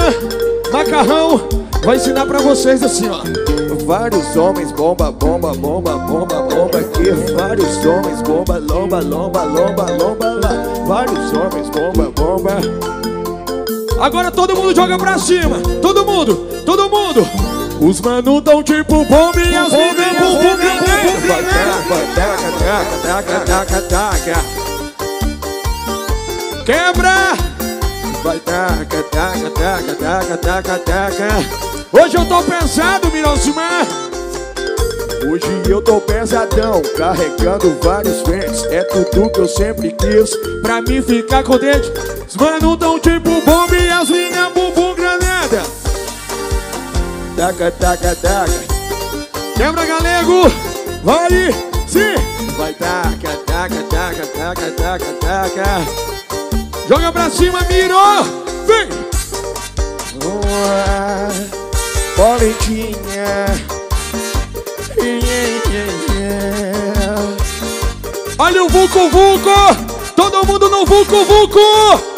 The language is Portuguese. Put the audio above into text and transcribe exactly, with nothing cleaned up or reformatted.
Macarrão vai ensinar pra vocês assim, ó. Vários homens, bomba, bomba, bomba, bomba, bomba aqui. Vários homens, bomba, lomba, lomba, lomba, lomba lá. Vários homens, bomba, bomba. Agora todo mundo joga pra cima. Todo mundo, todo mundo. Os mano tão tipo bomba e as minas bumbum grande. Vai taca, taca, taca, taca, taca. Quebra. Vai taca, taca, taca, taca, taca, taca. Hoje eu tô pesado, Mirosmar. Hoje eu tô pesadão, carregando vários pentes. É tudo que eu sempre quis pra mim ficar contente. Os mano tão tipo bomba e as minas bumbum granada. Taca, taca, taca. Quebra, galego. Vai, sim. Vai taca, taca, taca, taca, taca, taca. Joga pra cima, Miro. Vem. Uma boletinha. Yeah, yeah, yeah. Olha o Vucu Vucu. Todo mundo no Vucu Vucu.